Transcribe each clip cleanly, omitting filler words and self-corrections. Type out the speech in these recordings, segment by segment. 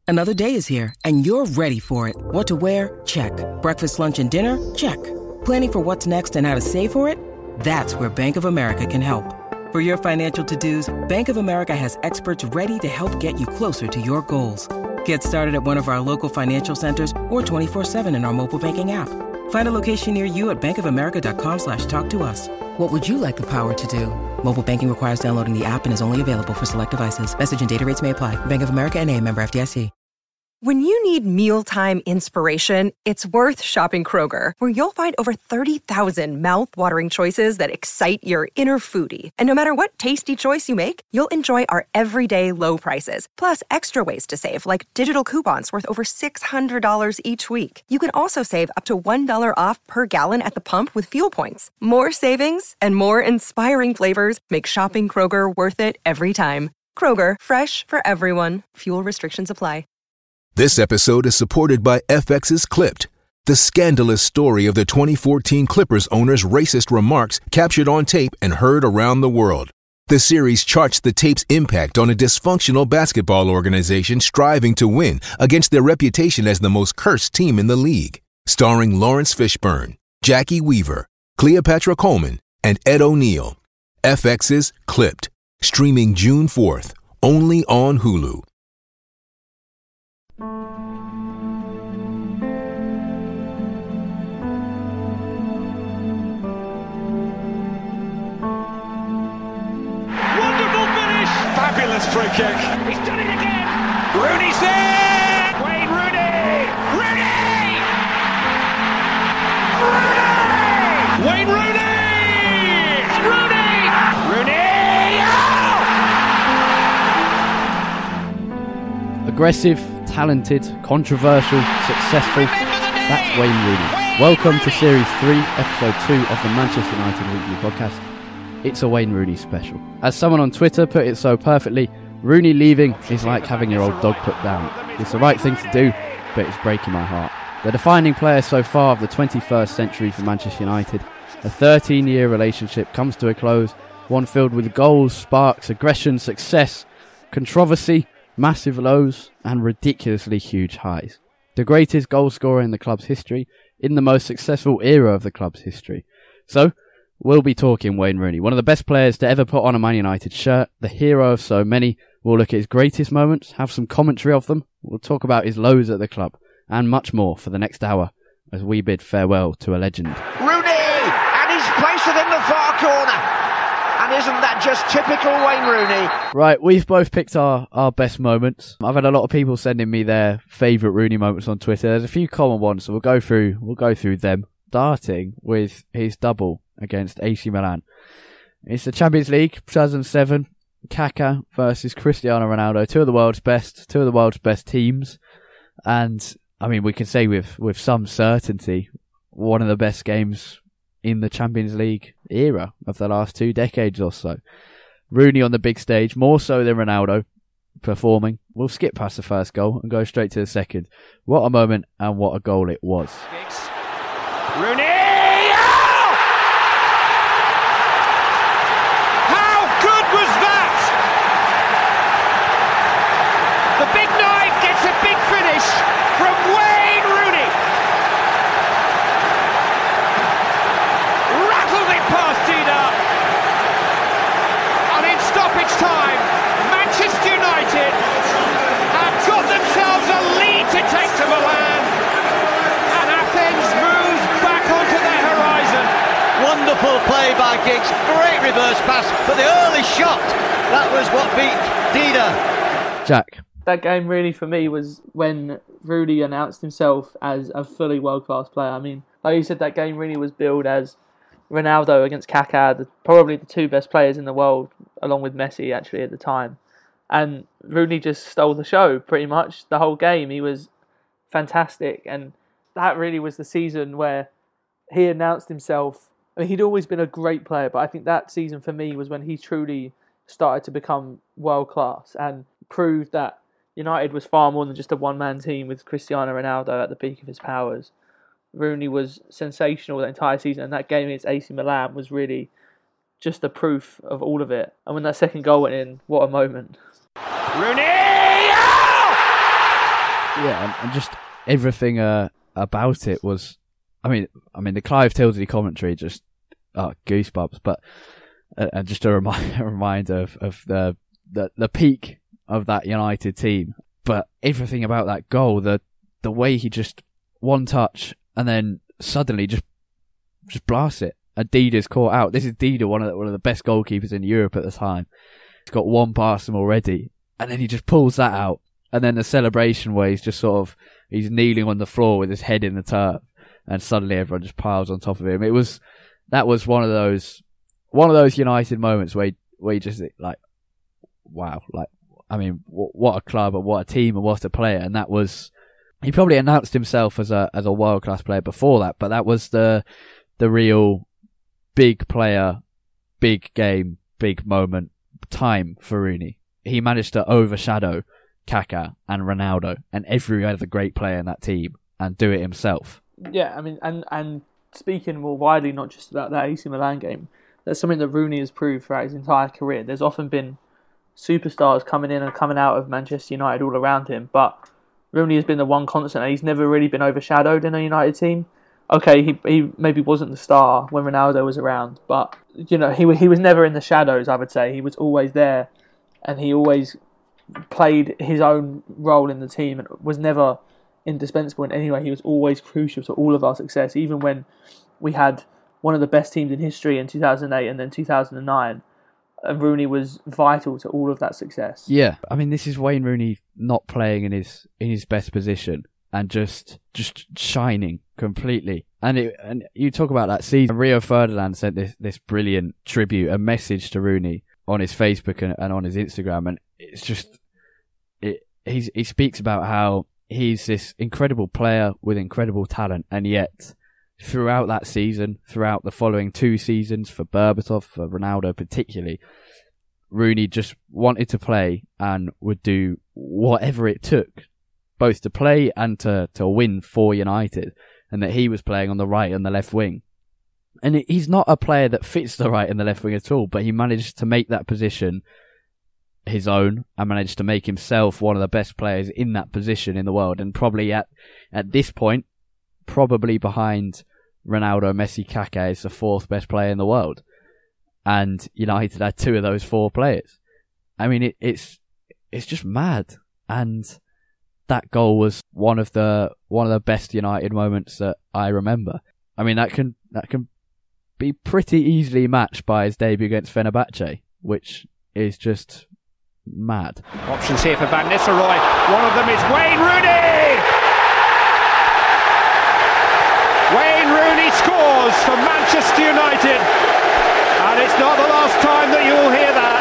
Another day is here, and you're ready for it. What to wear? Check. Breakfast, lunch, and dinner? Check. Planning for what's next and how to save for it? That's where Bank of America can help. For your financial to-dos, Bank of America has experts ready to help get you closer to your goals. Get started at one of our local financial centers or 24/7 in our mobile banking app. Find a location near you at bankofamerica.com/talktous. What would you like the power to do? Mobile banking requires downloading the app and is only available for select devices. Message and data rates may apply. Bank of America N.A., member FDIC. When you need mealtime inspiration, it's worth shopping Kroger, where you'll find over 30,000 mouth-watering choices that excite your inner foodie. And no matter what tasty choice you make, you'll enjoy our everyday low prices, plus extra ways to save, like digital coupons worth over $600 each week. You can also save up to $1 off per gallon at the pump with fuel points. More savings and more inspiring flavors make shopping Kroger worth it every time. Kroger, fresh for everyone. Fuel restrictions apply. This episode is supported by FX's Clipped, the scandalous story of the 2014 Clippers owner's racist remarks captured on tape and heard around the world. The series charts the tape's impact on a dysfunctional basketball organization striving to win against their reputation as the most cursed team in the league. Starring Lawrence Fishburne, Jackie Weaver, Cleopatra Coleman, and Ed O'Neill. FX's Clipped, streaming June 4th, only on Hulu. Fabulous free kick. He's done it again. Rooney's there. Wayne Rooney. Rooney. Rooney. Wayne Rooney. Rooney. Rooney. Oh! Aggressive, talented, controversial, successful. That's Wayne Rooney. Welcome to Series 3, Episode 2 of the Manchester United Weekly Podcast. It's a Wayne Rooney special. As someone on Twitter put it so perfectly, Rooney leaving is like having your old dog put down. It's the right thing to do, but it's breaking my heart. The defining player so far of the 21st century for Manchester United, a 13-year relationship comes to a close, one filled with goals, sparks, aggression, success, controversy, massive lows, and ridiculously huge highs. The greatest goal scorer in the club's history, in the most successful era of the club's history. So, we'll be talking Wayne Rooney, one of the best players to ever put on a Man United shirt, the hero of so many. We'll look at his greatest moments, have some commentary of them. We'll talk about his lows at the club, and much more for the next hour as we bid farewell to a legend. Rooney! And he's placed it in the far corner. And isn't that just typical Wayne Rooney? Right, we've both picked our best moments. I've had a lot of people sending me their favourite Rooney moments on Twitter. There's a few common ones, so we'll go through them, starting with his double against AC Milan. It's the Champions League 2007, Kaká versus Cristiano Ronaldo, two of the world's best teams, and I mean we can say with some certainty one of the best games in the Champions League era of the last 2 decades or so. Rooney on the big stage, more so than Ronaldo performing. We'll skip past the first goal and go straight to the second. What a moment and what a goal it was. Rooney! From Wayne Rooney. Rattled it past Dida. And in stoppage time, Manchester United have got themselves a lead to take to Milan. And Athens moves back onto their horizon. Wonderful play by Giggs. Great reverse pass. But the early shot, that was what beat Dida. Jack. That game really for me was when Rooney announced himself as a fully world-class player. I mean, like you said, that game really was billed as Ronaldo against Kaká, probably the two best players in the world, along with Messi actually at the time. And Rooney just stole the show pretty much the whole game. He was fantastic, and that really was the season where he announced himself. I mean, he'd always been a great player, but I think that season for me was when he truly started to become world-class and proved that United was far more than just a one-man team with Cristiano Ronaldo at the peak of his powers. Rooney was sensational the entire season, and that game against AC Milan was really just the proof of all of it. And when that second goal went in, what a moment. Rooney! Oh! Yeah, and just everything about it was. I mean, the Clive Tilsley commentary just goosebumps. But just a reminder of the peak of that United team. But everything about that goal, the way he just one touch and then suddenly just blasts it. And Dida's caught out. This is Dida, one of the best goalkeepers in Europe at the time. He's got one past him already, and then he just pulls that out. And then the celebration where he's just he's kneeling on the floor with his head in the turf, and suddenly everyone just piles on top of him. That was one of those United moments where you just think, like, wow, like, I mean, what a club and what a team and what a player. And that was, he probably announced himself as a world class player before that, but that was the real big player, big game, big moment time for Rooney. He managed to overshadow Kaká and Ronaldo and every other great player in that team and do it himself. Yeah, I mean, and speaking more widely, not just about that AC Milan game, that's something that Rooney has proved throughout his entire career. There's often been superstars coming in and coming out of Manchester United all around him, but Rooney has been the one constant, and he's never really been overshadowed in a United team. Okay, he maybe wasn't the star when Ronaldo was around, but he was never in the shadows, I would say. He was always there, and he always played his own role in the team and was never indispensable in any way. He was always crucial to all of our success, even when we had one of the best teams in history in 2008 and then 2009. And Rooney was vital to all of that success. Yeah, I mean, this is Wayne Rooney not playing in his best position and just shining completely. And you talk about that season. Rio Ferdinand sent this brilliant tribute, a message to Rooney on his Facebook and on his Instagram, and it's just he speaks about how he's this incredible player with incredible talent, and yet throughout that season, throughout the following 2 seasons for Berbatov, for Ronaldo particularly, Rooney just wanted to play and would do whatever it took, both to play and to win for United, and that he was playing on the right and the left wing. And he's not a player that fits the right and the left wing at all, but he managed to make that position his own and managed to make himself one of the best players in that position in the world, and probably at this point, probably behind Ronaldo, Messi, Kaká, is the 4th best player in the world. And United had 2 of those 4 players. I mean, it's just mad. And that goal was one of the best United moments that I remember. I mean, that can be pretty easily matched by his debut against Fenerbahce, which is just mad. Options here for Van Nistelrooy. One of them is Wayne Rooney! Wayne Rooney scores for Manchester United, and it's not the last time that you'll hear that.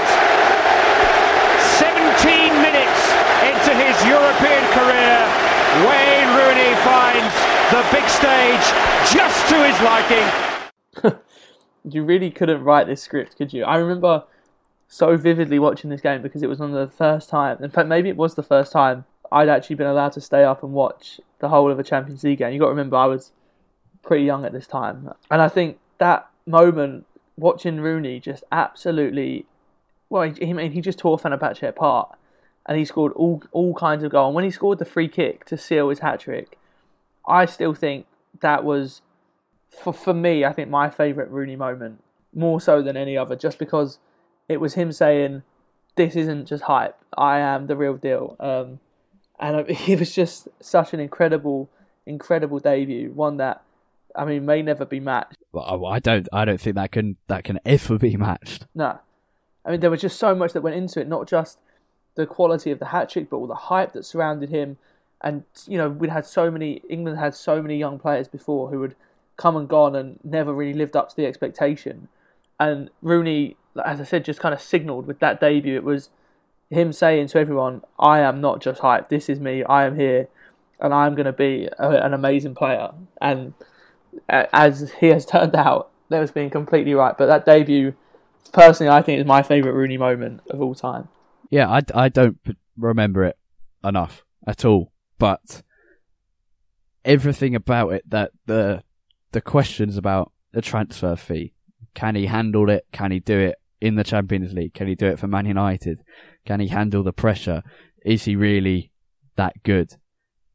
17 minutes into his European career, Wayne Rooney finds the big stage just to his liking. You really couldn't write this script, could you? I remember so vividly watching this game because it was one of the first time, in fact maybe it was the first time I'd actually been allowed to stay up and watch the whole of a Champions League game. You've got to remember I was pretty young at this time, and I think that moment watching Rooney just absolutely, well, he just tore Fenerbahce apart, and he scored all kinds of goals. And when he scored the free kick to seal his hat-trick, I still think that was, for me, I think my favourite Rooney moment, more so than any other, just because it was him saying, this isn't just hype, I am the real deal. And it was just such an incredible debut, one that, I mean, may never be matched. Well, I don't think that can ever be matched. No, I mean, there was just so much that went into it. Not just the quality of the hat trick, but all the hype that surrounded him. And England had so many young players before who had come and gone and never really lived up to the expectation. And Rooney, as I said, just kind of signalled with that debut. It was him saying to everyone, "I am not just hype. This is me. I am here, and I'm going to be an amazing player." And as he has turned out, that was being completely right. But that debut, personally, I think is my favourite Rooney moment of all time. Yeah, I don't remember it enough at all. But everything about it, that the questions about the transfer fee, can he handle it? Can he do it in the Champions League? Can he do it for Man United? Can he handle the pressure? Is he really that good?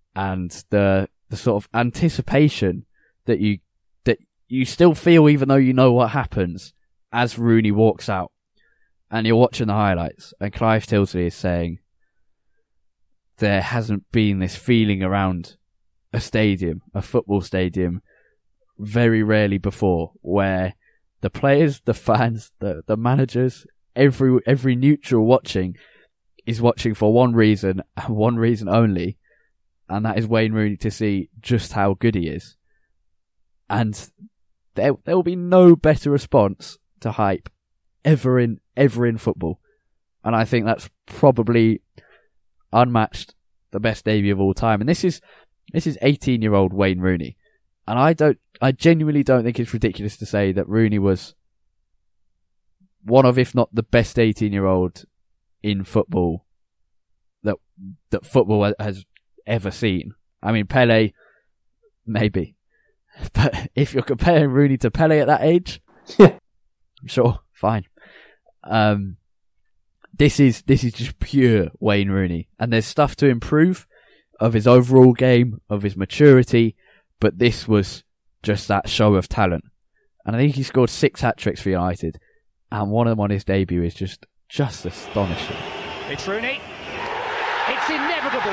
and the sort of anticipation that you still feel even though you know what happens as Rooney walks out and you're watching the highlights and Clive Tilsley is saying there hasn't been this feeling around a football stadium, very rarely before, where the players, the fans, the managers, every neutral watching is watching for one reason and one reason only, and that is Wayne Rooney to see just how good he is. And there will be no better response to hype ever in football. And I think that's probably unmatched, the best debut of all time. And this is 18-year-old Wayne Rooney. And I genuinely don't think it's ridiculous to say that Rooney was one of, if not the best 18-year-old in football that football has ever seen. I mean, Pele, maybe. But if you're comparing Rooney to Pele at that age, sure, fine. This is just pure Wayne Rooney. And there's stuff to improve of his overall game, of his maturity, but this was just that show of talent. And I think he scored 6 hat-tricks for United, and one of them on his debut is just astonishing. It's Rooney. It's inevitable.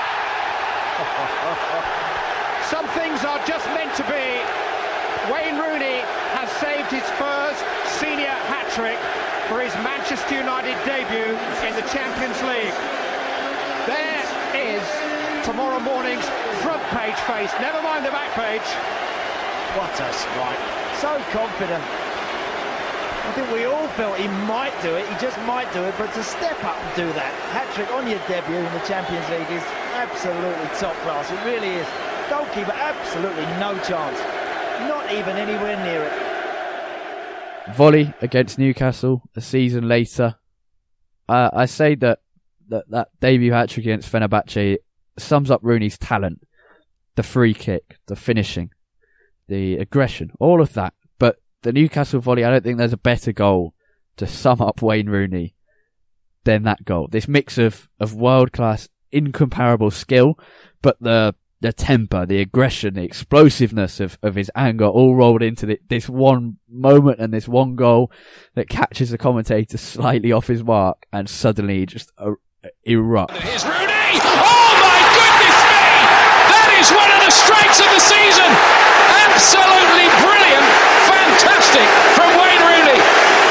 Some things are just meant to be. Wayne Rooney has saved his first senior hat-trick for his Manchester United debut in the Champions League. There is tomorrow morning's front page face, never mind the back page. What a strike, so confident. I think we all felt he might do it, he just might do it, but to step up and do that, hat-trick on your debut in the Champions League is absolutely top class, it really is. Goalkeeper, absolutely no chance, not even anywhere near it. Volley against Newcastle a season later. I say that debut hat-trick against Fenerbahce sums up Rooney's talent. The free kick, the finishing, the aggression, all of that. But the Newcastle volley, I don't think there's a better goal to sum up Wayne Rooney than that goal. This mix of world-class, incomparable skill, but the temper, the aggression, the explosiveness of his anger all rolled into this one moment and this one goal that catches the commentator slightly off his mark and suddenly just erupts. Here's Rooney! Oh my goodness me! That is one of the strikes of the season! Absolutely brilliant! Fantastic from Wayne Rooney!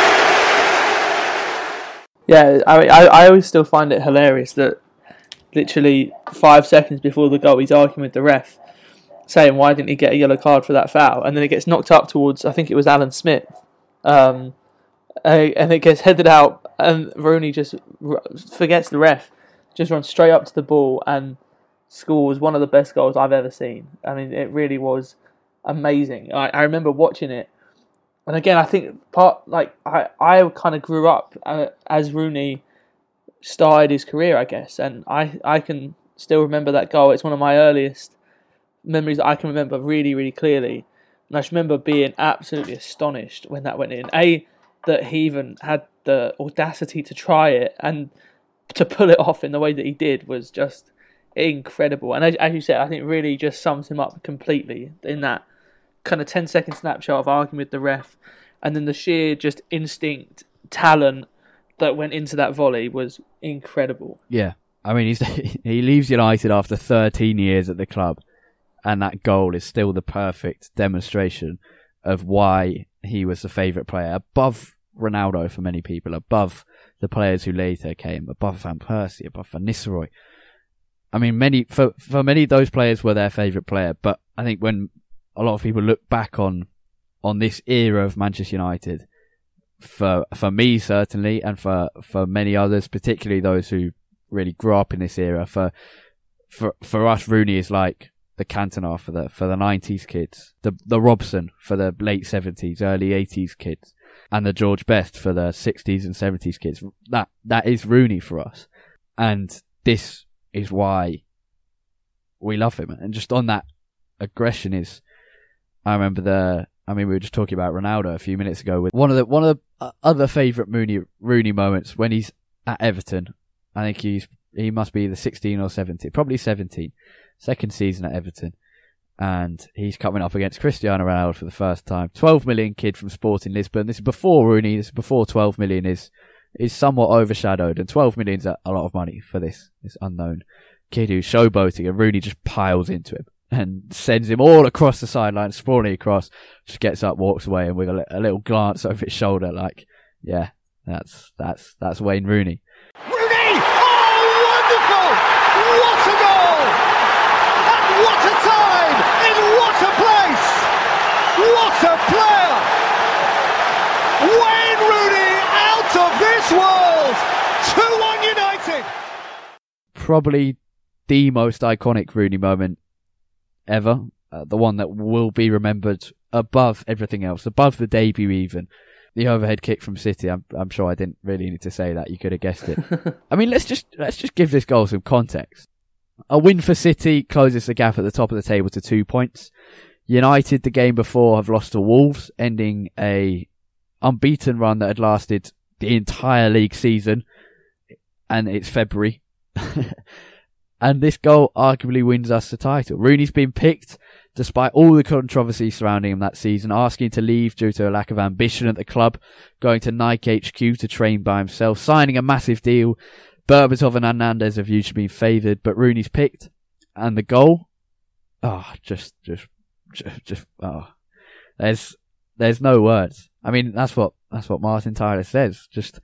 Yeah, I always still find it hilarious that literally 5 seconds before the goal, he's arguing with the ref, saying why didn't he get a yellow card for that foul, and then it gets knocked up towards, I think it was Alan Smith, and it gets headed out, and Rooney just forgets the ref, just runs straight up to the ball and scores one of the best goals I've ever seen. I mean, it really was amazing. I remember watching it, and again, I think I kind of grew up as Rooney started his career, I guess, and I can still remember that goal. It's one of my earliest memories that I can remember really, really clearly, and I just remember being absolutely astonished when that went in. That he even had the audacity to try it and to pull it off in the way that he did was just incredible. And as you said, I think really just sums him up completely in that kind of 10-second snapshot of arguing with the ref, and then the sheer just instinct, talent that went into that volley was incredible. Yeah, I mean, he leaves United after 13 years at the club, and that goal is still the perfect demonstration of why he was the favourite player, above Ronaldo for many people, above the players who later came, above Van Persie, above Van Nistelrooy. I mean, for many of those players were their favourite player, but I think when a lot of people look back on this era of Manchester United, for me certainly, and for many others, particularly those who really grew up in this era, for us, Rooney is like the Cantona for the 90s kids, the Robson for the late 70s, early 80s kids, and the George Best for the 60s and 70s kids. That is Rooney for us, and this is why we love him. And just on that aggression is, I remember we were just talking about Ronaldo a few minutes ago with one of the other favourite Rooney moments when he's at Everton. I think he must be the 16 or 17, probably 17, second season at Everton. And he's coming up against Cristiano Ronaldo for the first time. 12 million kid from Sporting Lisbon. This is before Rooney. This is before 12 million is somewhat overshadowed. And 12 million is a lot of money for this unknown kid who's showboating. And Rooney just piles into him and sends him all across the sideline, sprawling across. Just gets up, walks away, and with a little glance over his shoulder, like, yeah, that's Wayne Rooney. Rooney! Oh, wonderful! What a goal! And what a time! In what a place! What a player! Wayne Rooney out of this world! 2-1 United! Probably the most iconic Rooney moment ever. The one that will be remembered above everything else, above the debut even. The overhead kick from City. I'm sure I didn't really need to say that. You could have guessed it. I mean, let's just give this goal some context. A win for City closes the gap at the top of the table to 2 points. United, the game before, have lost to Wolves, ending a unbeaten run that had lasted the entire league season, and it's February. And this goal arguably wins us the title. Rooney's been picked despite all the controversy surrounding him that season, asking to leave due to a lack of ambition at the club, going to Nike HQ to train by himself, signing a massive deal. Berbatov and Hernandez have usually been favoured, but Rooney's picked. And the goal? There's no words. I mean, that's what Martin Tyler says. Just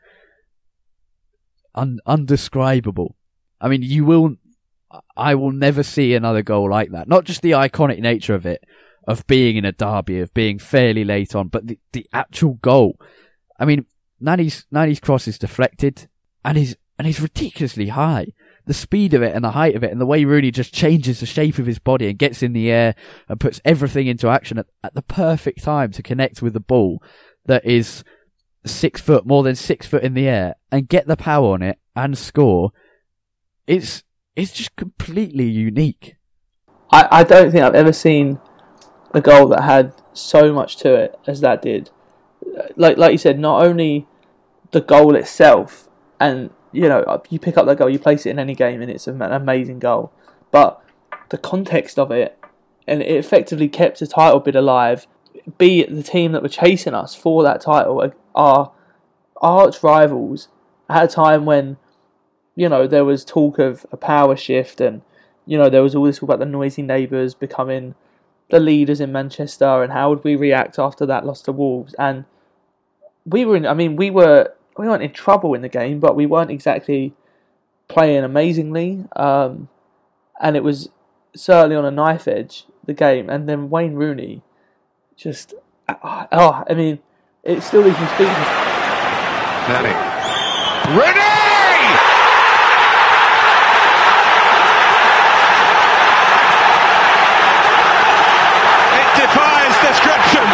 undescribable. I mean, I will never see another goal like that. Not just the iconic nature of it, of being in a derby, of being fairly late on, but the actual goal. I mean, Nani's cross is deflected, and he's ridiculously high. The speed of it and the height of it, and the way Rooney just changes the shape of his body and gets in the air and puts everything into action at the perfect time to connect with the ball that is 6 foot, more than 6 foot in the air, and get the power on it and score. It's just completely unique. I don't think I've ever seen a goal that had so much to it as that did. Like you said, not only the goal itself, and you know, you pick up that goal, you place it in any game, and it's an amazing goal. But the context of it, and it effectively kept the title bid alive. Be it the team that were chasing us for that title, our arch rivals, at a time when, you know, there was talk of a power shift, and, you know, there was all this talk about the noisy neighbours becoming the leaders in Manchester, and how would we react after that loss to Wolves. And we weren't in trouble in the game, but we weren't exactly playing amazingly. And it was certainly on a knife edge, the game. And then Wayne Rooney, just, I mean, it still leaves me speechless. Rooney! Defies description.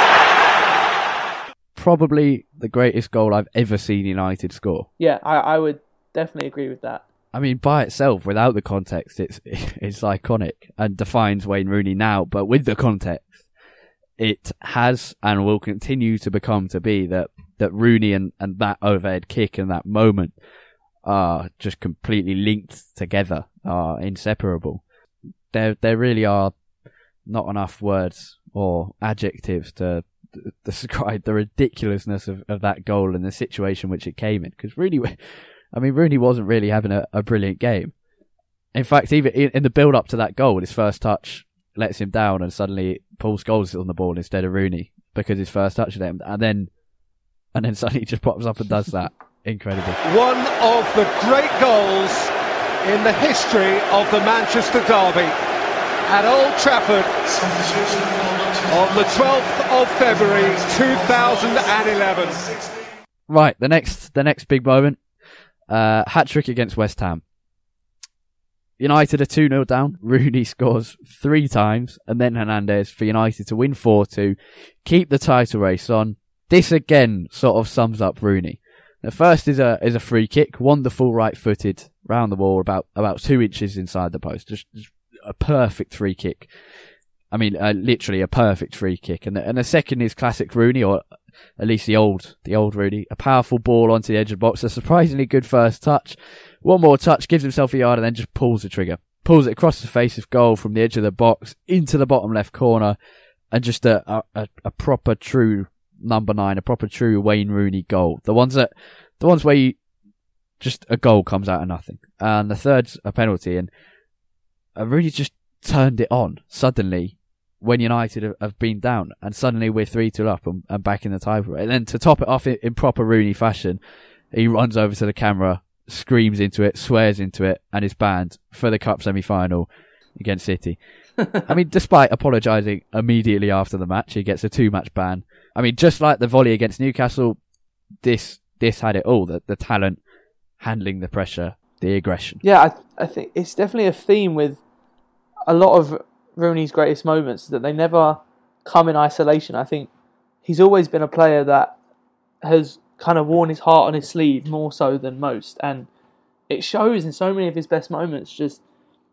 Probably the greatest goal I've ever seen United score. Yeah, I would definitely agree with that. I mean, by itself, without the context, it's iconic and defines Wayne Rooney now. But with the context, it has and will continue to be that Rooney and that overhead kick and that moment are just completely linked together, are inseparable. There really are not enough words or adjectives to describe the ridiculousness of that goal and the situation which it came in. Because Rooney wasn't really having a brilliant game. In fact, even in the build-up to that goal, his first touch lets him down, and suddenly Paul Scholes is on the ball instead of Rooney because his first touch at him, and then suddenly he just pops up and does that. Incredible. One of the great goals in the history of the Manchester derby. At Old Trafford on the 12th of February 2011. Right, the next big moment, hat-trick against West Ham. United are 2-0 down. Rooney scores 3 times, and then Hernandez for United to win 4-2, keep the title race on. This again sort of sums up Rooney. The first is a free kick, wonderful right-footed round the wall, about 2 inches inside the post. Just a perfect free kick. I mean, literally a perfect free kick. And the second is classic Rooney, or at least the old Rooney. A powerful ball onto the edge of the box. A surprisingly good first touch. One more touch, gives himself a yard, and then just pulls the trigger. pulls it across the face of goal from the edge of the box into the bottom left corner, and just a proper true number 9, a proper true Wayne Rooney goal. The ones where just a goal comes out of nothing. And the third's a penalty, and Rooney just turned it on suddenly when United have been down, and suddenly we're 3-2 up and back in the title. And then to top it off in proper Rooney fashion, he runs over to the camera, screams into it, swears into it, and is banned for the cup semi-final against City. I mean, despite apologising immediately after the match, he gets a 2-match ban. I mean, just like the volley against Newcastle, this had it all. The talent, handling the pressure, the aggression. Yeah, I think it's definitely a theme with a lot of Rooney's greatest moments, that they never come in isolation. I think he's always been a player that has kind of worn his heart on his sleeve more so than most, and it shows in so many of his best moments. Just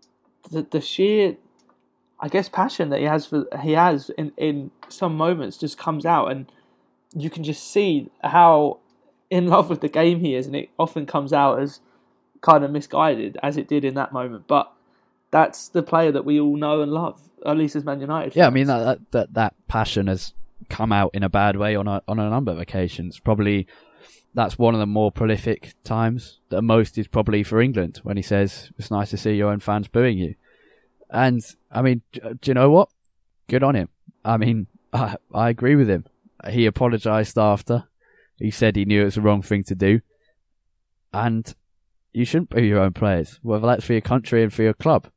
the sheer, I guess, passion that he has in some moments just comes out, and you can just see how in love with the game he is, and it often comes out as kind of misguided, as it did in that moment. But that's the player that we all know and love, at least as Man United fans. Yeah, I mean, that passion has come out in a bad way on a number of occasions. Probably that's one of the more prolific times. The most is probably for England, when he says, "It's nice to see your own fans booing you." And, I mean, do you know what? Good on him. I mean, I agree with him. He apologised after. He said he knew it was the wrong thing to do. And you shouldn't boo your own players, whether that's for your country and for your club.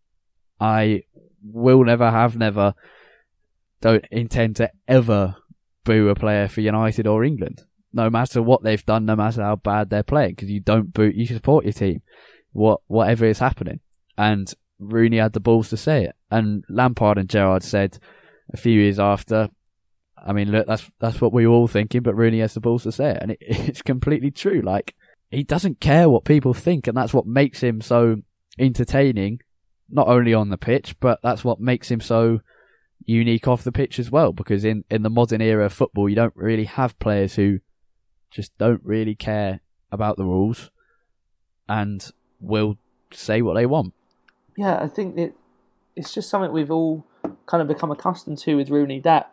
I will never don't intend to ever boo a player for United or England, no matter what they've done, no matter how bad they're playing, because you don't boo, you support your team, whatever is happening. And Rooney had the balls to say it. And Lampard and Gerrard said a few years after, I mean, look, that's what we were all thinking, but Rooney has the balls to say it. And it's completely true. Like, he doesn't care what people think, and that's what makes him so entertaining, not only on the pitch, but that's what makes him so unique off the pitch as well. Because in the modern era of football, you don't really have players who just don't really care about the rules and will say what they want. Yeah, I think it's just something we've all kind of become accustomed to with Rooney, that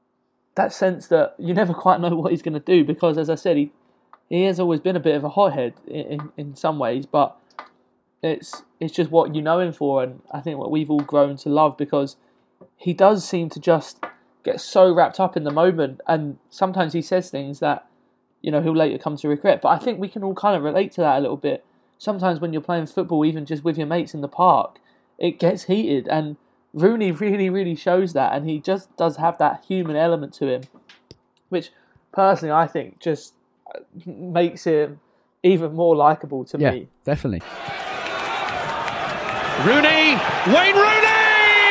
sense that you never quite know what he's going to do, because, as I said, he has always been a bit of a hothead in some ways, but it's just what you know him for, and I think what we've all grown to love, because he does seem to just get so wrapped up in the moment, and sometimes he says things that, you know, he'll later come to regret. But I think we can all kind of relate to that a little bit. Sometimes when you're playing football, even just with your mates in the park, it gets heated, and Rooney really, really shows that, and he just does have that human element to him, which personally I think just makes him even more likeable to me. Yeah, definitely. Rooney, Wayne Rooney!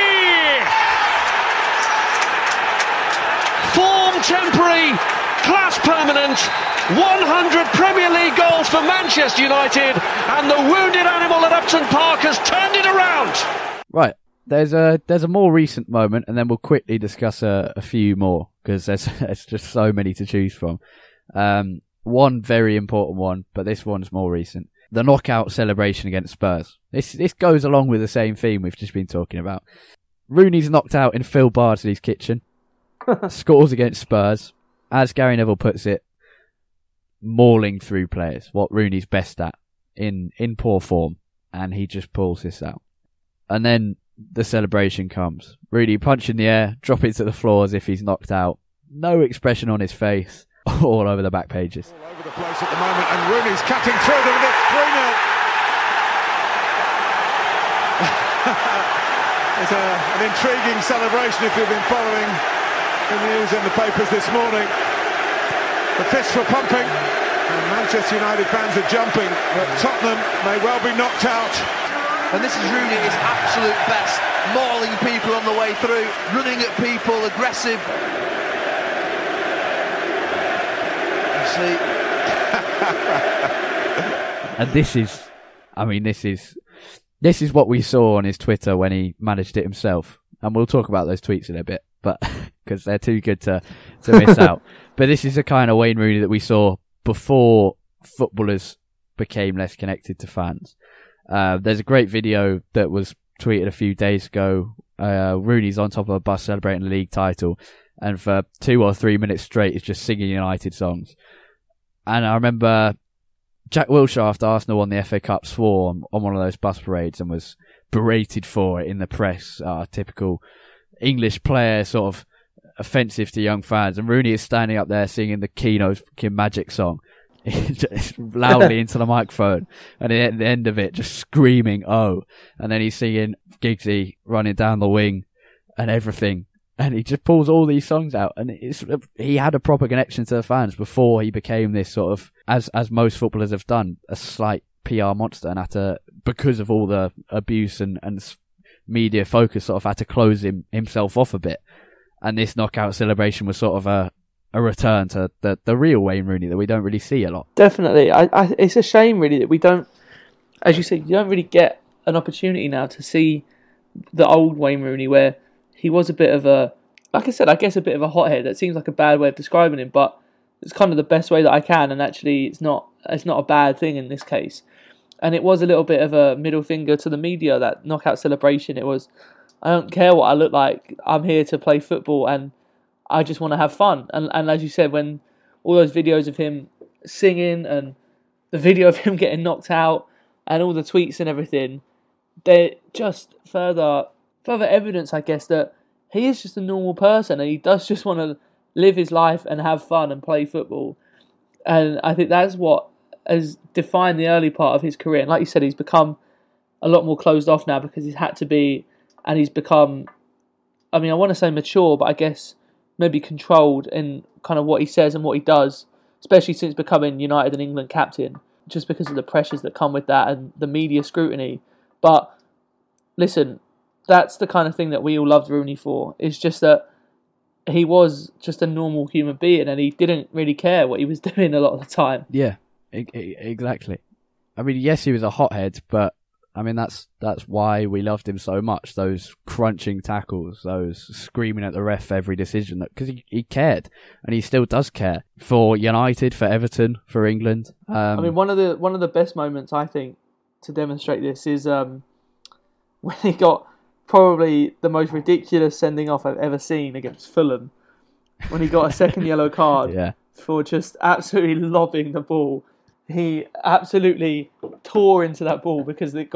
Form temporary, class permanent, 100 Premier League goals for Manchester United, and the wounded animal at Upton Park has turned it around. Right, there's a more recent moment, and then we'll quickly discuss a few more, because there's just so many to choose from. One very important one, but this one's more recent. The knockout celebration against Spurs. This goes along with the same theme we've just been talking about. Rooney's knocked out in Phil Bardsley's kitchen, scores against Spurs, as Gary Neville puts it, mauling through players, what Rooney's best at, in poor form, and he just pulls this out. And then the celebration comes. Rooney punch in the air, drop it to the floor as if he's knocked out. No expression on his face, all over the back pages. All over the place at the moment, and Rooney's cutting through them, and it's 3-0. It's an intriguing celebration if you've been following the news in the papers this morning. The fists were pumping, and Manchester United fans are jumping, but Tottenham may well be knocked out. And this is Rooney at his absolute best, mauling people on the way through, running at people, aggressive. And this is what we saw on his Twitter when he managed it himself, and we'll talk about those tweets in a bit, but because they're too good to miss out. But this is the kind of Wayne Rooney that we saw before footballers became less connected to fans. There's a great video that was tweeted a few days ago, Rooney's on top of a bus celebrating the league title, and for 2 or 3 minutes straight he's just singing United songs. And I remember Jack Wilshere, after Arsenal won the FA Cup, swore on one of those bus parades and was berated for it in the press. Typical English player, sort of offensive to young fans. And Rooney is standing up there singing the Keno's Magic song loudly into the microphone, and at the end of it just screaming "oh!" And then he's singing Giggsy running down the wing and everything, and he just pulls all these songs out. And he had a proper connection to the fans before he became this sort of, as most footballers have done, a slight PR monster, and because of all the abuse and media focus, sort of had to close himself off a bit. And this knockout celebration was sort of a return to the real Wayne Rooney that we don't really see a lot. Definitely. It's a shame, really, that we don't, as you said, you don't really get an opportunity now to see the old Wayne Rooney, where he was a bit of a, like I said, I guess a bit of a hothead. That seems like a bad way of describing him, but it's kind of the best way that I can, and actually it's not a bad thing in this case. And it was a little bit of a middle finger to the media, that knockout celebration. It was, I don't care what I look like, I'm here to play football and I just want to have fun. And as you said, when all those videos of him singing and the video of him getting knocked out and all the tweets and everything, they're just further evidence, I guess, that he is just a normal person and he does just want to live his life and have fun and play football. And I think that's what has defined the early part of his career. And like you said, he's become a lot more closed off now because he's had to be, and he's become, I mean, I want to say mature, but I guess maybe controlled in kind of what he says and what he does, especially since becoming United and England captain, just because of the pressures that come with that and the media scrutiny. But listen, that's the kind of thing that we all loved Rooney for. It's just that he was just a normal human being and he didn't really care what he was doing a lot of the time. Yeah, exactly. I mean, yes, he was a hothead, but I mean, that's why we loved him so much. Those crunching tackles, those screaming at the ref every decision, because he cared, and he still does care for United, for Everton, for England. I mean, one of the best moments, I think, to demonstrate this is when he got probably the most ridiculous sending off I've ever seen against Fulham, when he got a second yellow card for just absolutely lobbing the ball. He absolutely tore into that ball because he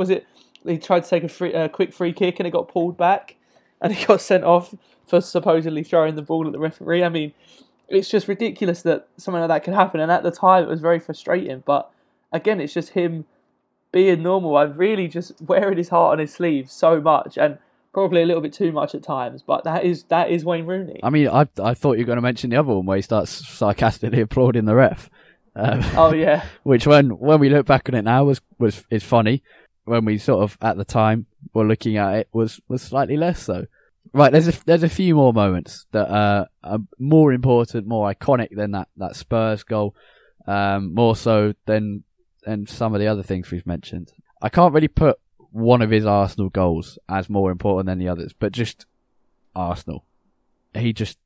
tried to take a quick free kick and it got pulled back and he got sent off for supposedly throwing the ball at the referee. I mean, it's just ridiculous that something like that could happen, and at the time it was very frustrating. But again, it's just him being normal and really just wearing his heart on his sleeve so much, and probably a little bit too much at times, but that is Wayne Rooney. I mean, I thought you were going to mention the other one where he starts sarcastically applauding the ref. Oh yeah, which when we look back on it now is funny. When we sort of at the time were looking at it was slightly less so. Right, there's a few more moments that are more important, more iconic than that Spurs goal, more so than some of the other things we've mentioned. I can't really put one of his Arsenal goals as more important than the others, but just Arsenal. He just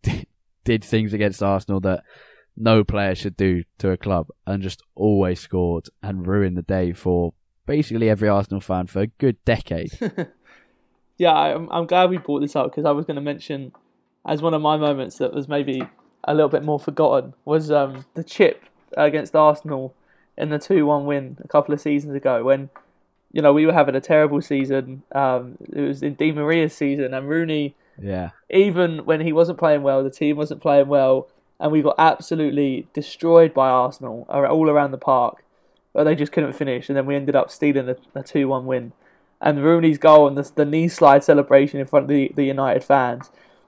did things against Arsenal that no player should do to a club, and just always scored and ruined the day for basically every Arsenal fan for a good decade. Yeah, I'm glad we brought this up, because I was going to mention as one of my moments that was maybe a little bit more forgotten was the chip against Arsenal in the 2-1 win a couple of seasons ago, when we were having a terrible season. It was in Di Maria's season, and Rooney, even when he wasn't playing well, the team wasn't playing well, and we got absolutely destroyed by Arsenal all around the park, but they just couldn't finish, and then we ended up stealing a 2-1 win. And Rooney's goal and the knee slide celebration in front of the United fans,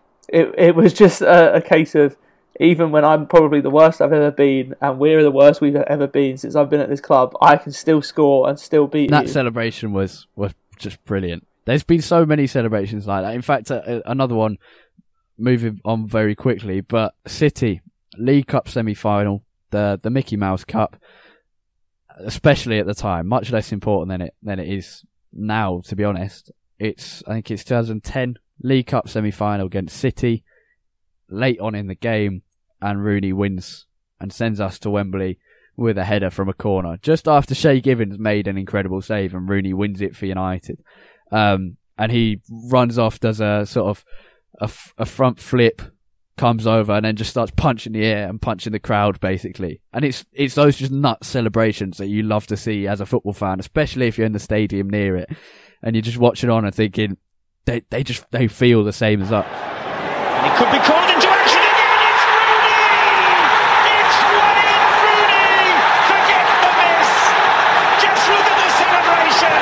it was just a case of, even when I'm probably the worst I've ever been, and we're the worst we've ever been since I've been at this club, I can still score and still beat you. That celebration was just brilliant. There's been so many celebrations like that. In fact, another one, moving on very quickly, but City League Cup semi-final, the Mickey Mouse Cup, especially at the time, much less important than it is now, to be honest. I think it's 2010 League Cup semi-final against City, late on in the game, and Rooney wins and sends us to Wembley with a header from a corner just after Shay Gibbons made an incredible save, and Rooney wins it for United. and he runs off, does a sort of a front flip, comes over, and then just starts punching the air and punching the crowd, basically. And it's those just nuts celebrations that you love to see as a football fan, especially if you're in the stadium near it, and you're just watching on and thinking they feel the same as us. And he could be called into action again. It's Rooney! It's Wayne Rooney! Forget the miss. Just look at the celebration.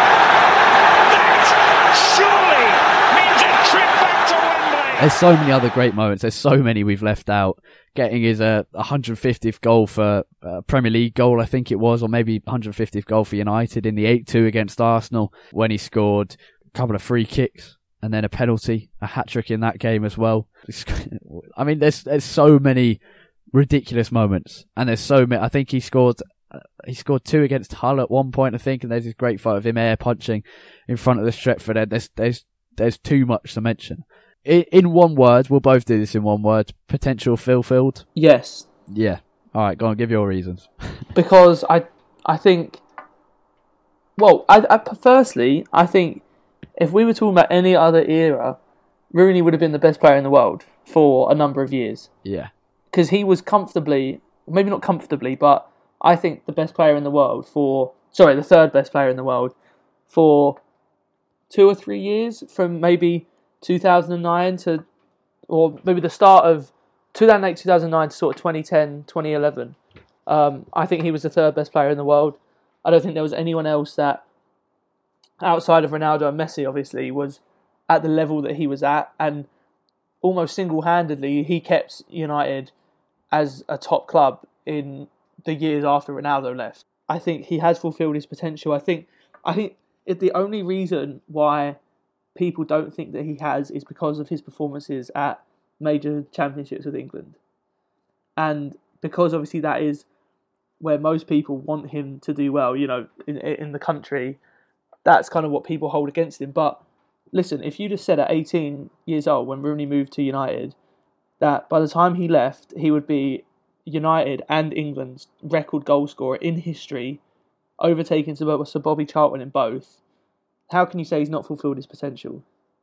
That surely means a trip back to Wembley. There's so many other great moments. There's so many we've left out. Getting his 150th goal for Premier League goal, I think it was, or maybe 150th goal for United in the 8-2 against Arsenal, when he scored a couple of free kicks and then a penalty, a hat-trick in that game as well. I mean, there's so many ridiculous moments, and there's so many. I think he scored 2 against Hull at one point, I think, and there's this great photo of him air punching in front of the Stretford end. There's too much to mention. In one word, we'll both do this in one word: potential fulfilled. Yes. Yeah. All right, go on, give your reasons. Because I think, well, firstly, I think if we were talking about any other era, Rooney would have been the best player in the world for a number of years. Yeah. Because he was comfortably, maybe not comfortably, but I think the best player in the world the third best player in the world for 2 or 3 years, from maybe 2009 to, or maybe the start of 2008, 2009 to sort of 2010, 2011. I think he was the third best player in the world. I don't think there was anyone else that, outside of Ronaldo and Messi, obviously, was at the level that he was at, and almost single-handedly he kept United as a top club in the years after Ronaldo left. I think he has fulfilled his potential. I think the only reason why people don't think that he has is because of his performances at major championships with England. And because obviously that is where most people want him to do well, in the country, that's kind of what people hold against him. But listen, if you just said at 18 years old, when Rooney moved to United, that by the time he left, he would be United and England's record goal scorer in history, overtaking Sir Bobby Charlton in both, how can you say he's not fulfilled his potential?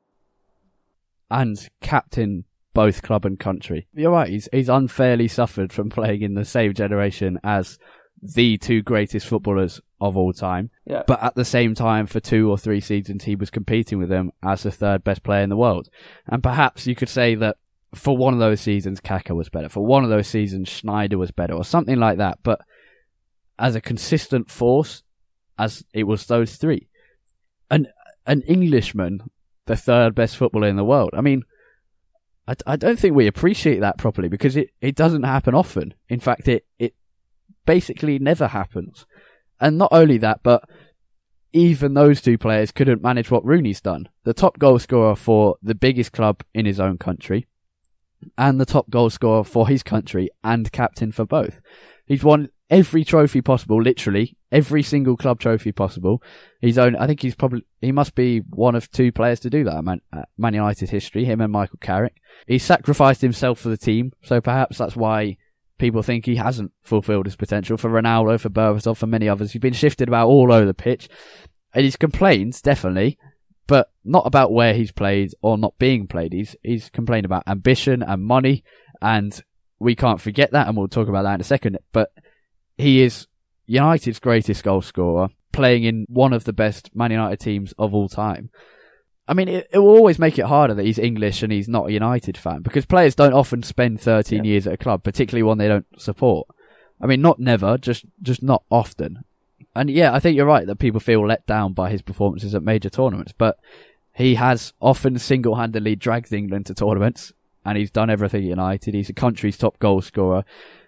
And captain both club and country. You're right, he's unfairly suffered from playing in the same generation as the 2 greatest footballers of all time. Yeah. But at the same time, for 2 or 3 seasons, he was competing with them as the third best player in the world. And perhaps you could say that for one of those seasons, Kaká was better. For one of those seasons, Schneider was better, or something like that. But as a consistent force, as it was those 3. An Englishman, the third best footballer in the world. I mean, I don't think we appreciate that properly, because it doesn't happen often. In fact, it basically never happens. And not only that, but even those 2 players couldn't manage what Rooney's done. The top goal scorer for the biggest club in his own country, and the top goal scorer for his country, and captain for both. He's won every trophy possible, literally every single club trophy possible. I think he must be one of 2 players to do that at Man United history, him and Michael Carrick. He sacrificed himself for the team, so perhaps that's why people think he hasn't fulfilled his potential. For Ronaldo, for Berbatov, for many others, he's been shifted about all over the pitch, and he's complained, definitely, but not about where he's played or not being played. He's complained about ambition and money, and we can't forget that, and we'll talk about that in a second, but he is United's greatest goal scorer, playing in one of the best Man United teams of all time. I mean, it will always make it harder that he's English and he's not a United fan, because players don't often spend 13 years at a club, particularly one they don't support. I mean, not never, just not often. And yeah, I think you're right that people feel let down by his performances at major tournaments, but he has often single-handedly dragged England to tournaments, and he's done everything at United. He's the country's top goal scorer.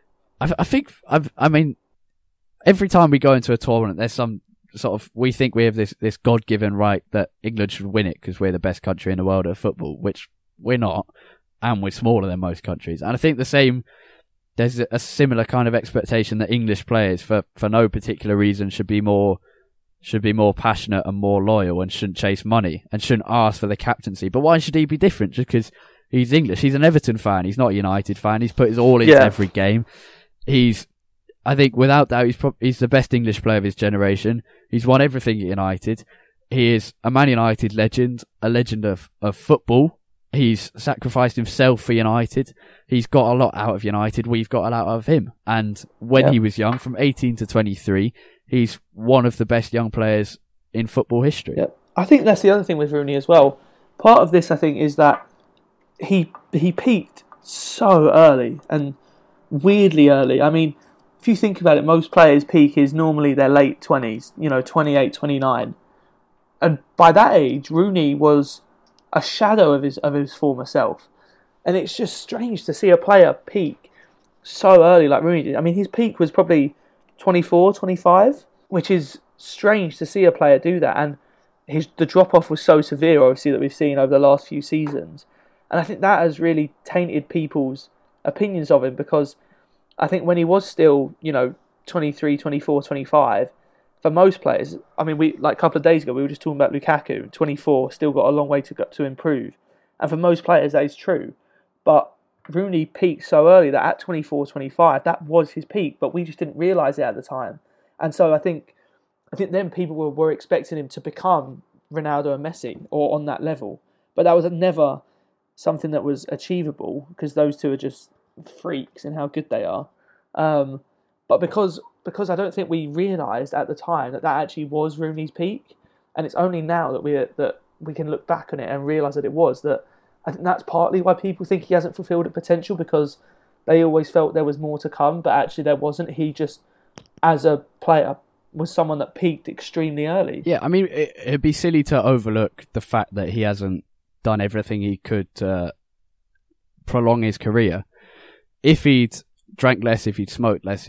I mean, every time we go into a tournament, there's some sort of, we think we have this God-given right that England should win it because we're the best country in the world at football, which we're not, and we're smaller than most countries. And I think there's a similar kind of expectation that English players, for no particular reason, should be more passionate and more loyal, and shouldn't chase money and shouldn't ask for the captaincy. But why should he be different just because he's English? He's an Everton fan. He's not a United fan. He's put his all into every game. I think without doubt, he's the best English player of his generation. He's won everything at United. he is a Man United legend, a legend of football. He's sacrificed himself for United. He's got a lot out of United. We've got a lot out of him. And when he was young, from 18 to 23, he's one of the best young players in football history. Yeah. I think that's the other thing with Rooney as well. Part of this, I think, is that he peaked so early and weirdly early. I mean, if you think about it, most players' peak is normally their late 20s, 28, 29. And by that age, Rooney was a shadow of his former self. And it's just strange to see a player peak so early like Rooney did. I mean, his peak was probably 24, 25, which is strange to see a player do that. And the drop-off was so severe, obviously, that we've seen over the last few seasons. And I think that has really tainted people's opinions of him, because I think when he was still, 23, 24, 25, for most players, I mean, a couple of days ago, we were just talking about Lukaku, 24, still got a long way to improve. And for most players, that is true. But Rooney peaked so early that at 24, 25, that was his peak, but we just didn't realise it at the time. And so I think then people were expecting him to become Ronaldo and Messi, or on that level. But that was never something that was achievable, because those two are just freaks in how good they are. But because I don't think we realised at the time that actually was Rooney's peak, and it's only now that we can look back on it and realise that it was, that I think that's partly why people think he hasn't fulfilled the potential, because they always felt there was more to come, but actually there wasn't. He just, as a player, was someone that peaked extremely early. Yeah, I mean, it'd be silly to overlook the fact that he hasn't done everything he could to prolong his career. If he'd drank less, if he'd smoked less,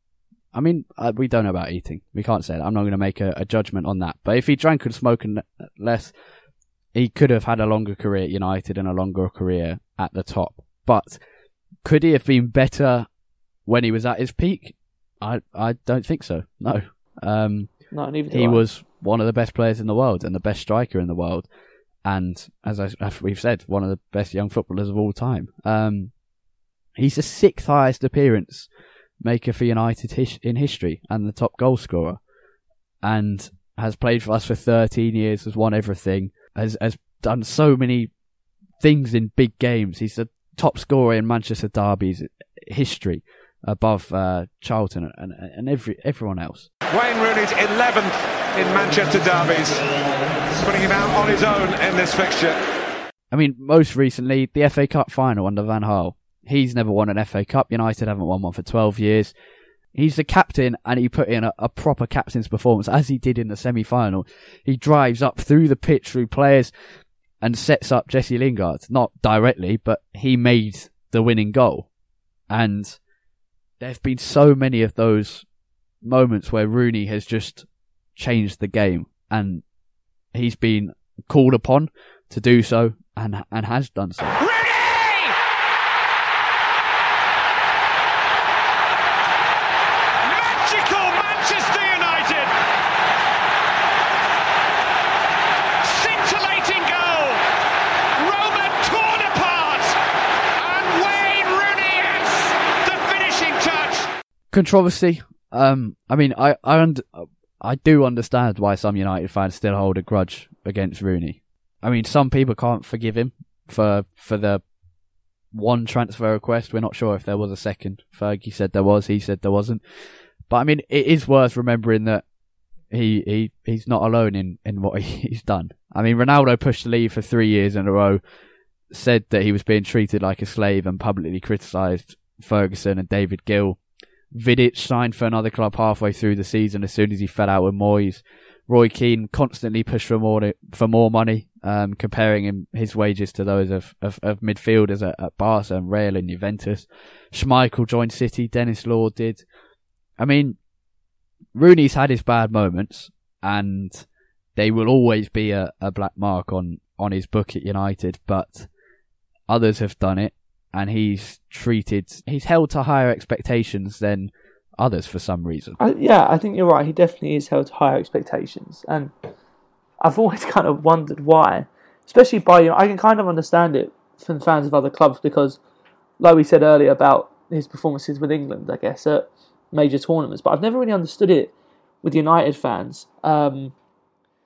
we don't know about eating. We can't say that. I'm not going to make a judgment on that. But if he drank and smoked less, he could have had a longer career at United and a longer career at the top. But could he have been better when he was at his peak? I don't think so. No. No, neither do I. He was one of the best players in the world and the best striker in the world. And as we've said, one of the best young footballers of all time. He's the 6th highest appearance maker for United in history and the top goal scorer, and has played for us for 13 years, has won everything, has done so many things in big games. He's the top scorer in Manchester derbies history, above Charlton and everyone else. Wayne Rooney's 11th in Manchester derbies, putting him out on his own in this fixture. I mean, most recently, the FA Cup final under Van Gaal. He's never won an FA Cup. United haven't won one for 12 years. He's the captain, and he put in a proper captain's performance, as he did in the semi-final. He drives up through the pitch, through players, and sets up Jesse Lingard. Not directly, but he made the winning goal. And there have been so many of those moments where Rooney has just changed the game, and he's been called upon to do so, and has done so. Controversy. I mean, I do understand why some United fans still hold a grudge against Rooney. I mean, some people can't forgive him for the one transfer request. We're not sure if there was a second. Fergie said there was. He said there wasn't. But I mean, it is worth remembering that he's not alone in what he's done. I mean, Ronaldo pushed to leave for 3 years in a row, said that he was being treated like a slave, and publicly criticised Ferguson and David Gill. Vidic signed for another club halfway through the season as soon as he fell out with Moyes. Roy Keane constantly pushed for more money, comparing his wages to those of midfielders at Barca and Real and Juventus. Schmeichel joined City, Dennis Law did. I mean, Rooney's had his bad moments, and they will always be a black mark on his book at United, but others have done it. And he's held to higher expectations than others for some reason. I think you're right. He definitely is held to higher expectations. And I've always kind of wondered why. Especially I can kind of understand it from fans of other clubs, because, like we said earlier about his performances with England, I guess, at major tournaments. But I've never really understood it with United fans.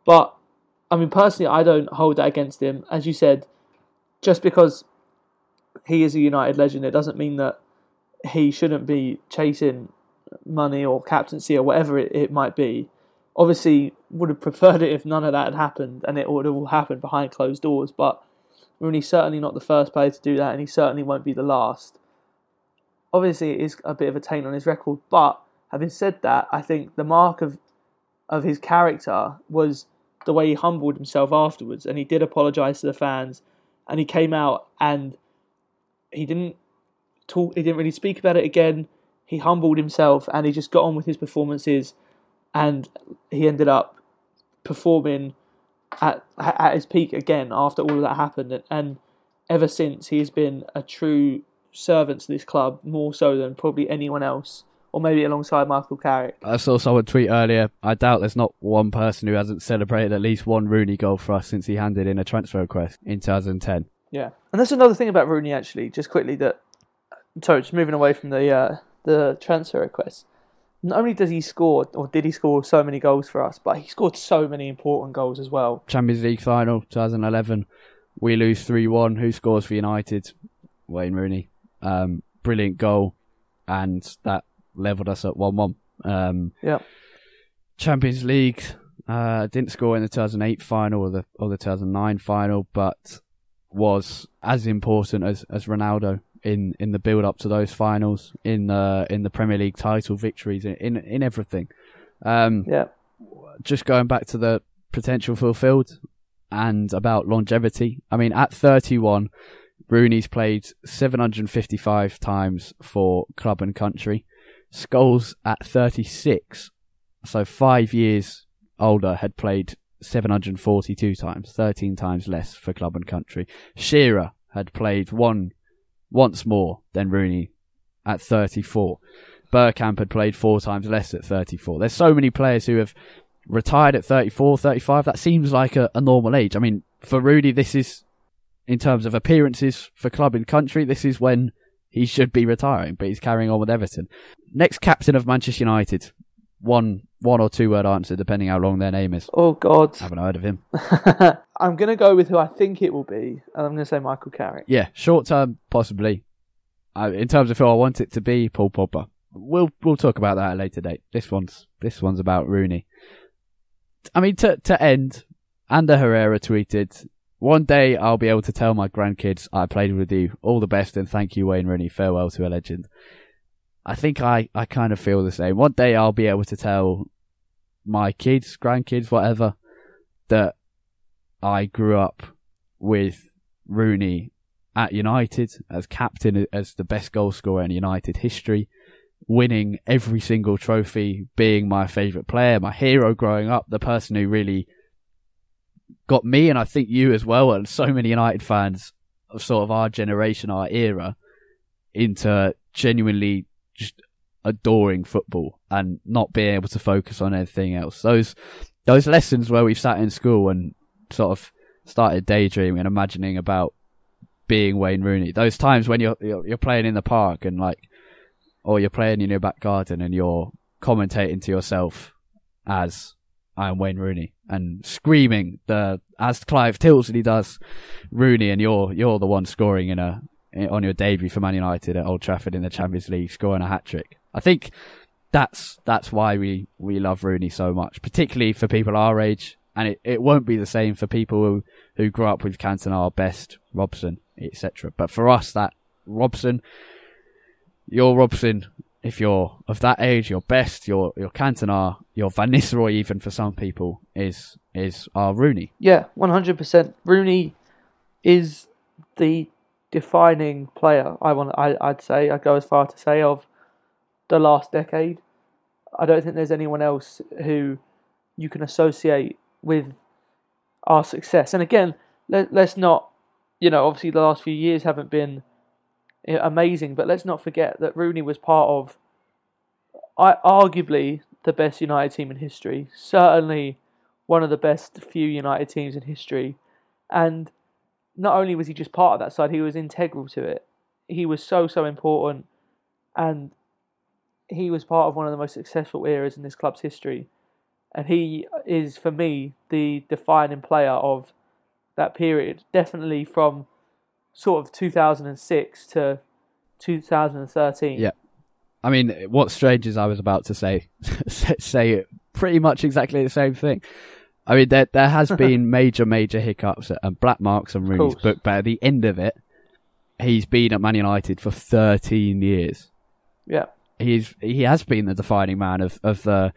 But, I mean, personally, I don't hold that against him. As you said, just because he is a United legend, it doesn't mean that he shouldn't be chasing money or captaincy or whatever it might be. Obviously, would have preferred it if none of that had happened and it would have all happened behind closed doors. But Rooney's certainly not the first player to do that, and he certainly won't be the last. Obviously, it is a bit of a taint on his record, but having said that, I think the mark of his character was the way he humbled himself afterwards, and he did apologise to the fans, and he came out and he didn't really speak about it again. He humbled himself and he just got on with his performances, and he ended up performing at his peak again after all of that happened. And ever since, he has been a true servant to this club, more so than probably anyone else, or maybe alongside Michael Carrick. I saw someone tweet earlier, I doubt there's not one person who hasn't celebrated at least one Rooney goal for us since he handed in a transfer request in 2010. Yeah, and that's another thing about Rooney, actually, just quickly, just moving away from the transfer request. Not only does he score, or did he score so many goals for us, but he scored so many important goals as well. Champions League final, 2011, we lose 3-1. Who scores for United? Wayne Rooney. Brilliant goal, and that levelled us at 1-1. Champions League, didn't score in the 2008 final or the 2009 final, but was as important as Ronaldo in the build up to those finals, in the Premier League title victories, in everything. Just going back to the potential fulfilled and about longevity. I mean, at 31, Rooney's played 755 times for club and country. Scholes at 36, so 5 years older, had played 742 times, 13 times less for club and country. Shearer had played once more than Rooney at 34. Bergkamp had played 4 times less at 34. There's so many players who have retired at 34, 35. That seems like a normal age. I mean, for Rooney, this is, in terms of appearances for club and country, this is when he should be retiring, but he's carrying on with Everton. Next captain of Manchester United. One or two word answer, depending how long their name is. Oh, God. Haven't heard of him. I'm going to go with who I think it will be, and I'm going to say Michael Carrick. Yeah, short term, possibly. In terms of who I want it to be, Paul Pogba. We'll talk about that at a later date. This one's about Rooney. I mean, to end, Ander Herrera tweeted, "One day I'll be able to tell my grandkids I played with you. All the best and thank you, Wayne Rooney. Farewell to a legend." I think I kind of feel the same. One day I'll be able to tell my kids, grandkids, whatever, that I grew up with Rooney at United as captain, as the best goal scorer in United history, winning every single trophy, being my favourite player, my hero growing up, the person who really got me, and I think you as well, and so many United fans of sort of our generation, our era, into genuinely just adoring football and not being able to focus on anything else. Those lessons where we've sat in school and sort of started daydreaming and imagining about being Wayne Rooney. Those times when you're playing in the park and or you're playing in your back garden and you're commentating to yourself as I am Wayne Rooney and screaming as Clive Tilsley does Rooney, and you're the one scoring on your debut for Man United at Old Trafford in the Champions League, scoring a hat-trick. I think that's why we love Rooney so much, particularly for people our age, and it won't be the same for people who grew up with Cantona, Best, Robson, etc. But for us, that Robson, your Robson, if you're of that age, your Best, your Cantona, your Van Nistelrooy, even for some people, is our Rooney. Yeah, 100%. Rooney is the defining player. I'd say, I'd go as far to say, of the last decade. I don't think there's anyone else who you can associate with our success. And again, let's not, obviously the last few years haven't been amazing, but let's not forget that Rooney was part of arguably the best United team in history, certainly one of the best few United teams in history, and not only was he just part of that side, he was integral to it. He was so important, and he was part of one of the most successful eras in this club's history. And he is, for me, the defining player of that period. Definitely from sort of 2006 to 2013. Yeah. I mean, what's strange is I was about to say pretty much exactly the same thing. I mean, there has been major hiccups and black marks on Rooney's book, but at the end of it, he's been at Man United for 13 years. Yeah. He has been the defining man of the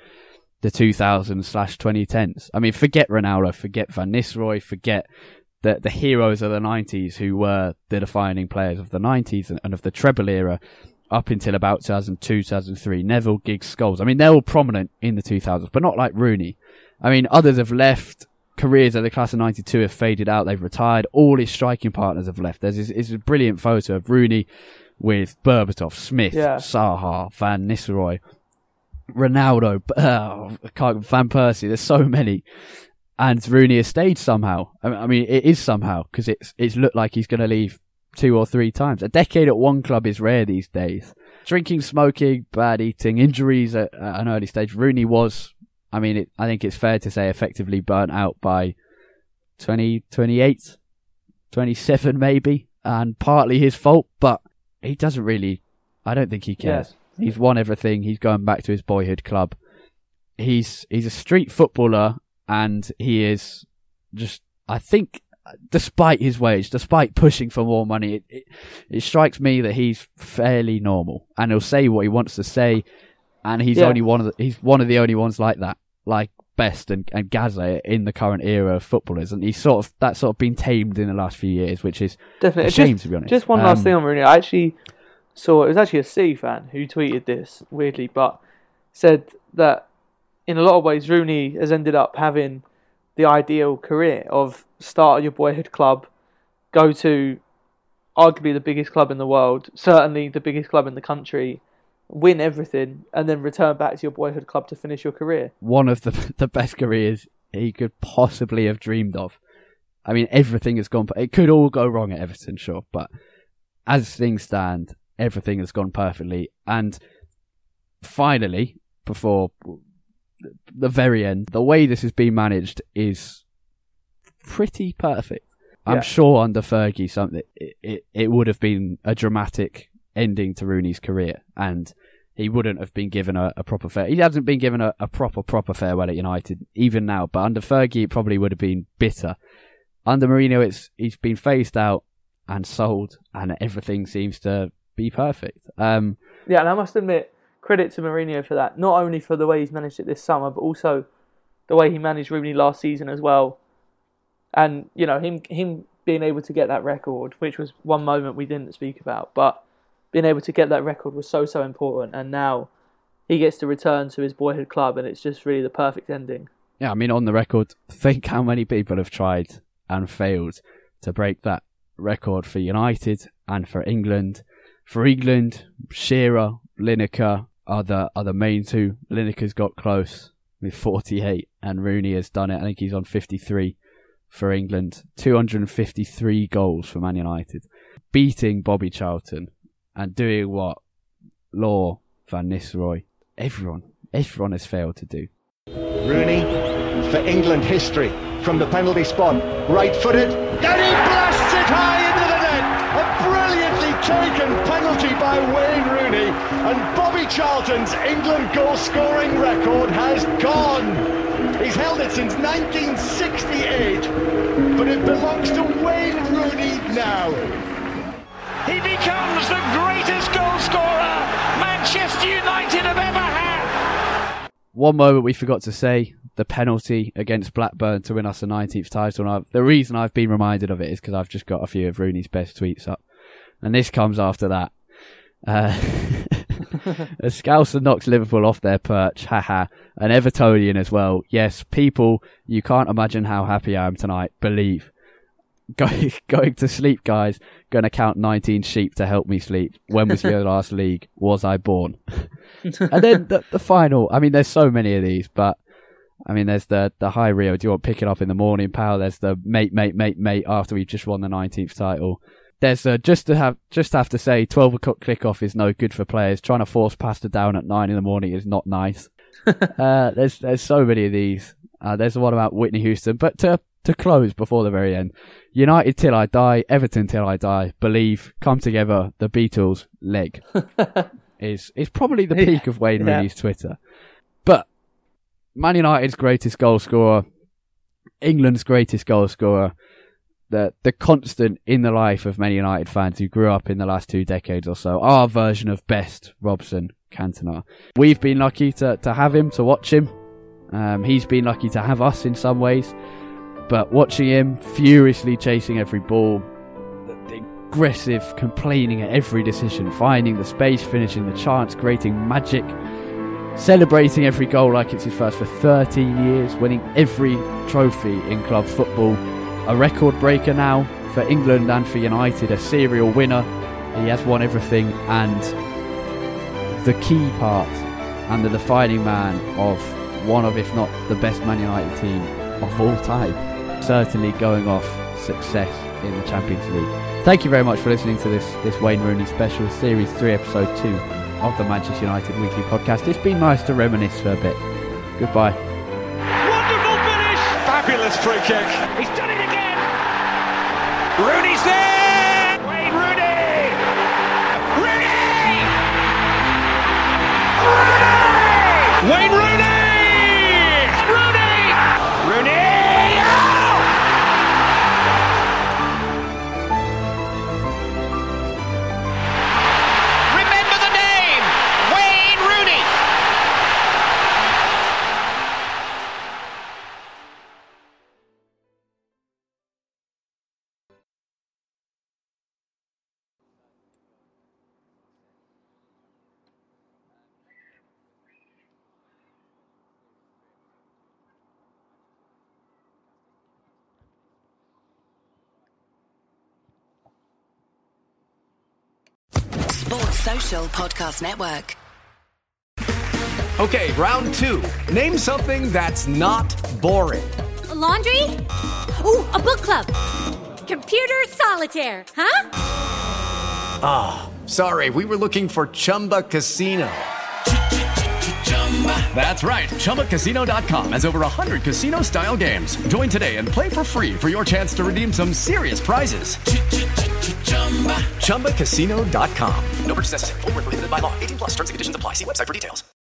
2000s/2010s. I mean, forget Ronaldo, forget Van Nistelrooy, forget the heroes of the 90s who were the defining players of the 90s and of the treble era up until about 2002, 2003. Neville, Giggs, Scholes. I mean, they're all prominent in the 2000s, but not like Rooney. I mean, others have left. Careers of the class of 92 have faded out. They've retired. All his striking partners have left. There's a brilliant photo of Rooney with Berbatov, Smith, Zaha, Van Nistelrooy, Ronaldo, Van Persie. There's so many. And Rooney has stayed somehow. I mean, it is somehow, because it's looked like he's going to leave 2 or 3 times. A decade at one club is rare these days. Drinking, smoking, bad eating, injuries at an early stage. Rooney was, I mean, I think it's fair to say, effectively burnt out by 28, 27 maybe, and partly his fault, but he doesn't really, I don't think he cares. Yeah. He's won everything. He's going back to his boyhood club. He's a street footballer, and he is just, I think, despite his wage, despite pushing for more money, it strikes me that he's fairly normal, and he'll say what he wants to say, and he's one of the only ones like that, like Best and Gazza in the current era of footballers, and he's sort of been tamed in the last few years, which is definitely a shame, to be honest. Just one last thing on Rooney. I actually saw, it was actually a City fan who tweeted this, weirdly, but said that in a lot of ways Rooney has ended up having the ideal career of start at your boyhood club, go to arguably the biggest club in the world, certainly the biggest club in the country, win everything, and then return back to your boyhood club to finish your career. One of the best careers he could possibly have dreamed of. I mean, everything has gone... It could all go wrong at Everton, sure, but as things stand, everything has gone perfectly. And finally, before the very end, the way this has been managed is pretty perfect. I'm sure under Fergie, it would have been a dramatic ending to Rooney's career, and he wouldn't have been given a proper farewell. He hasn't been given a proper farewell at United, even now, but under Fergie it probably would have been bitter. Under Mourinho, he's been phased out and sold, and everything seems to be perfect. And I must admit, credit to Mourinho for that, not only for the way he's managed it this summer, but also the way he managed Rooney last season as well. And, you know, him being able to get that record, which was one moment we didn't speak about, but being able to get that record was so important, and now he gets to return to his boyhood club, and it's just really the perfect ending. Yeah, I mean, on the record, think how many people have tried and failed to break that record for United and for England. For England, Shearer, Lineker are the main two. Lineker's got close with 48, and Rooney has done it. I think he's on 53 for England. 253 goals for Man United. Beating Bobby Charlton and doing what Law, Van Nistelrooy, everyone has failed to do. Rooney for England history from the penalty spot, right-footed, and he blasts it high into the net. A brilliantly taken penalty by Wayne Rooney, and Bobby Charlton's England goal-scoring record has gone. He's held it since 1968, but it belongs to Wayne Rooney now. He becomes the greatest goal scorer Manchester United have ever had. One moment we forgot to say, the penalty against Blackburn to win us the 19th title. And the reason I've been reminded of it is because I've just got a few of Rooney's best tweets up. And this comes after that. As Scouser knocks Liverpool off their perch, haha, and Evertonian as well. Yes, people, you can't imagine how happy I am tonight, believe. Going to sleep, guys. Going to count 19 sheep to help me sleep. When was your last league? Was I born? And then the final. I mean, there's so many of these, but I mean, there's the high Rio. Do you want to pick it up in the morning, pal? There's the mate after we've just won the 19th title. There's just have to say 12 o'clock kickoff is no good for players. Trying to force pasta down at 9 in the morning is not nice. There's so many of these. There's the one about Whitney Houston. But to close before the very end, United till I die, Everton till I die, Believe, Come Together, The Beatles, Leg is probably the peak of Wayne Rooney's Twitter. But Man United's greatest goal scorer, England's greatest goal scorer, the constant in the life of many United fans who grew up in the last 2 decades or so, our version of best, Robson, Cantona. We've been lucky to have him, to watch him. He's been lucky to have us in some ways. But watching him furiously chasing every ball, the aggressive, complaining at every decision, finding the space, finishing the chance, creating magic, celebrating every goal like it's his first for 13 years, winning every trophy in club football, a record breaker now for England and for United, a serial winner. He has won everything, and the key part and the defining man of one of, if not the best Man United team of all time. Certainly going off success in the Champions League. Thank you very much for listening to this Wayne Rooney special, Series 3, Episode 2 of the Manchester United Weekly Podcast. It's been nice to reminisce for a bit. Goodbye. Wonderful finish! Fabulous free kick. He's done it again! Rooney's there! Wayne Rooney! Rooney! Rooney! Wayne Rooney! Rooney! Rooney! Remember the name! Wayne Rooney! Sports Social Podcast Network. Okay, round 2. Name something that's not boring. A laundry? Ooh, a book club. Computer solitaire, huh? Ah, sorry, we were looking for Chumba Casino. That's right, ChumbaCasino.com has over 100 casino-style games. Join today and play for free for your chance to redeem some serious prizes. ChumbaCasino.com. No purchase necessary. Void where prohibited by law. 18+ terms and conditions apply. See website for details.